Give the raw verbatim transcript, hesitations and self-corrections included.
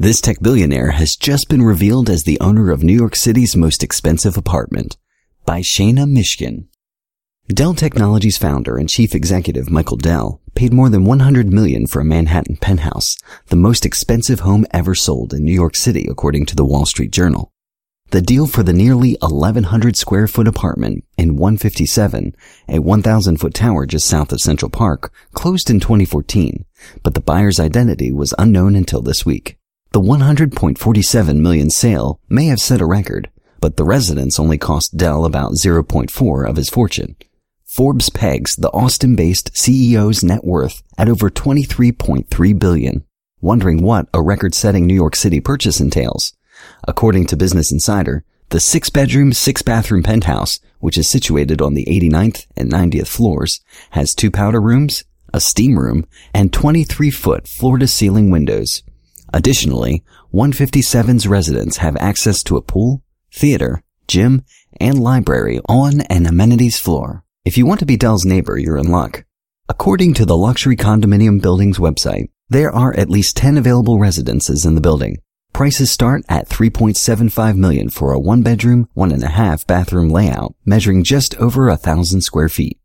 This tech billionaire has just been revealed as the owner of New York City's most expensive apartment by Shana Mishkin. Dell Technologies founder and chief executive Michael Dell paid more than one hundred million dollars for a Manhattan penthouse, the most expensive home ever sold in New York City, according to the Wall Street Journal. The deal for the nearly eleven hundred square foot apartment in one fifty-seven, a one thousand foot tower just south of Central Park, closed in twenty fourteen, but the buyer's identity was unknown until this week. The one hundred point four seven million dollars sale may have set a record, but the residence only cost Dell about zero point four of his fortune. Forbes pegs the Austin-based C E O's net worth at over twenty-three point three billion dollars, wondering what a record-setting New York City purchase entails. According to Business Insider, the six-bedroom, six-bathroom penthouse, which is situated on the eighty-ninth and ninetieth floors, has two powder rooms, a steam room, and twenty-three foot floor-to-ceiling windows. Additionally, one fifty-seven's residents have access to a pool, theater, gym, and library on an amenities floor. If you want to be Dell's neighbor, you're in luck. According to the luxury condominium building's website, there are at least ten available residences in the building. Prices start at three point seven five million dollars for a one-bedroom, one and a half bathroom layout measuring just over a thousand square feet.